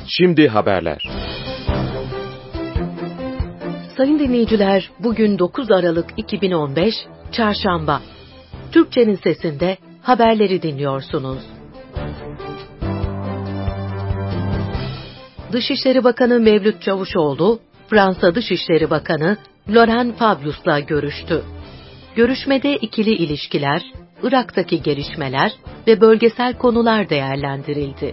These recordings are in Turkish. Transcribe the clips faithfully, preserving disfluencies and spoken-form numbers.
Şimdi haberler. Sayın dinleyiciler, bugün dokuz Aralık iki bin on beş, Çarşamba. Türkçenin Sesi'nde haberleri dinliyorsunuz. Dışişleri Bakanı Mevlüt Çavuşoğlu, Fransa Dışişleri Bakanı Laurent Fabius'la görüştü. Görüşmede ikili ilişkiler, Irak'taki gelişmeler ve bölgesel konular değerlendirildi.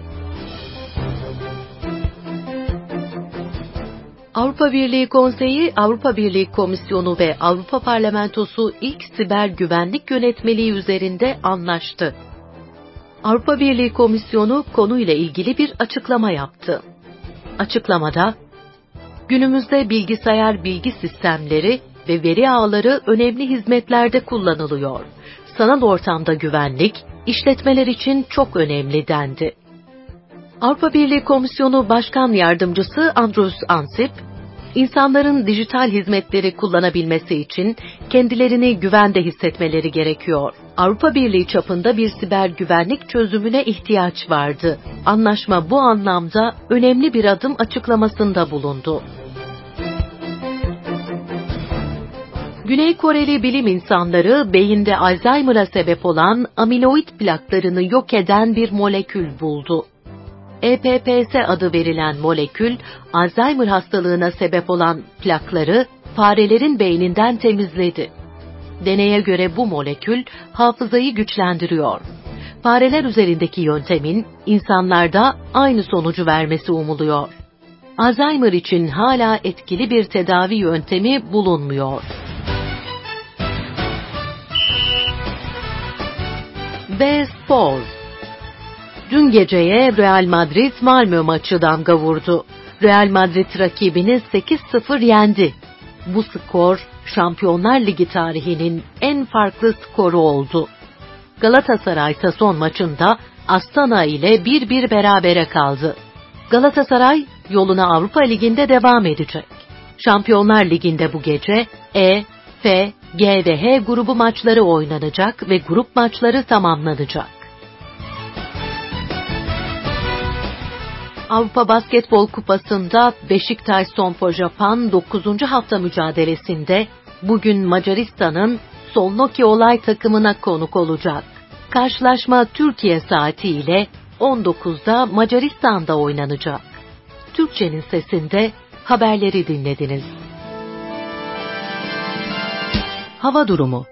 Avrupa Birliği Konseyi, Avrupa Birliği Komisyonu ve Avrupa Parlamentosu ilk siber güvenlik yönetmeliği üzerinde anlaştı. Avrupa Birliği Komisyonu konuyla ilgili bir açıklama yaptı. Açıklamada, günümüzde bilgisayar bilgi sistemleri ve veri ağları önemli hizmetlerde kullanılıyor. Sanal ortamda güvenlik, işletmeler için çok önemli dendi. Avrupa Birliği Komisyonu Başkan Yardımcısı Andrus Ansip, insanların dijital hizmetleri kullanabilmesi için kendilerini güvende hissetmeleri gerekiyor. Avrupa Birliği çapında bir siber güvenlik çözümüne ihtiyaç vardı. Anlaşma bu anlamda önemli bir adım açıklamasında bulundu. Güney Koreli bilim insanları beyinde Alzheimer'a sebep olan amiloid plaklarını yok eden bir molekül buldu. E P P S adı verilen molekül, Alzheimer hastalığına sebep olan plakları farelerin beyninden temizledi. Deneye göre bu molekül hafızayı güçlendiriyor. Fareler üzerindeki yöntemin insanlarda aynı sonucu vermesi umuluyor. Alzheimer için hala etkili bir tedavi yöntemi bulunmuyor. Ve spor. Dün geceye Real Madrid Malmö maçı damga vurdu. Real Madrid rakibini sekiz sıfır yendi. Bu skor Şampiyonlar Ligi tarihinin en farklı skoru oldu. Galatasaray ise son maçında Astana ile bir bir berabere kaldı. Galatasaray yoluna Avrupa Ligi'nde devam edecek. Şampiyonlar Ligi'nde bu gece E, F, G ve H grubu maçları oynanacak ve grup maçları tamamlanacak. Avrupa Basketbol Kupası'nda Beşiktaş Sompo Japan dokuzuncu hafta mücadelesinde bugün Macaristan'ın Solnoki Olay takımına konuk olacak. Karşılaşma Türkiye saatiyle on dokuzda Macaristan'da oynanacak. Türkçenin Sesi'nde haberleri dinlediniz. Hava durumu.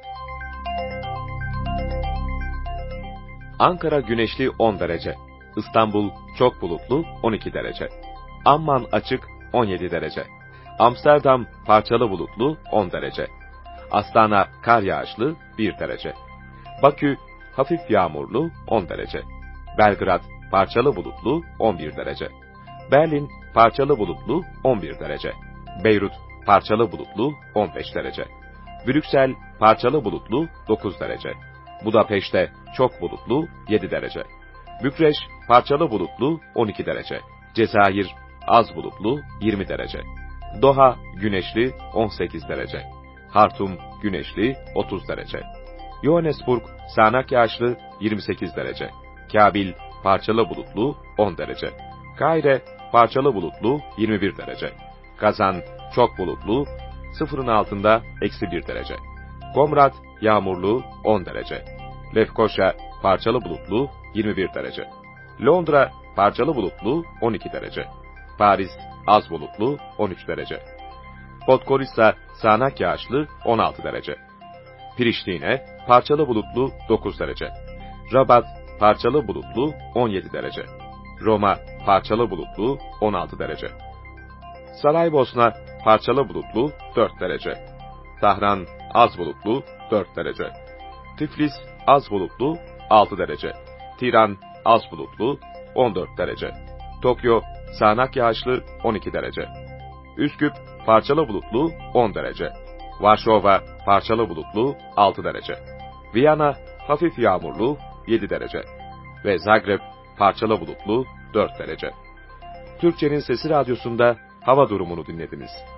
Ankara güneşli on derece. İstanbul çok bulutlu on iki derece. Amman açık on yedi derece. Amsterdam parçalı bulutlu on derece. Astana kar yağışlı bir derece. Bakü hafif yağmurlu on derece. Belgrad parçalı bulutlu on bir derece. Berlin parçalı bulutlu on bir derece. Beyrut parçalı bulutlu on beş derece. Brüksel parçalı bulutlu dokuz derece. Budapeşte çok bulutlu yedi derece. Bükreş parçalı bulutlu on iki derece. Cezayir az bulutlu yirmi derece. Doha güneşli on sekiz derece. Hartum güneşli otuz derece. Johannesburg sağanak yağışlı yirmi sekiz derece. Kabil parçalı bulutlu on derece. Kahire parçalı bulutlu yirmi bir derece. Kazan çok bulutlu sıfırın altında eksi bir derece. Komrat yağmurlu on derece. Lefkoşa parçalı bulutlu yirmi bir derece. Londra parçalı bulutlu on iki derece. Paris az bulutlu on üç derece. Podgorica sağanak yağışlı on altı derece. Priştine parçalı bulutlu dokuz derece. Rabat parçalı bulutlu on yedi derece. Roma parçalı bulutlu on altı derece. Saraybosna parçalı bulutlu dört derece. Tahran az bulutlu dört derece. Tiflis az bulutlu altı derece. Tiran az bulutlu on dört derece. Tokyo sağanak yağışlı on iki derece. Üsküp parçalı bulutlu on derece. Varşova parçalı bulutlu altı derece. Viyana hafif yağmurlu yedi derece. Ve Zagreb parçalı bulutlu dört derece. Türkçenin Sesi Radyosu'nda hava durumunu dinlediniz.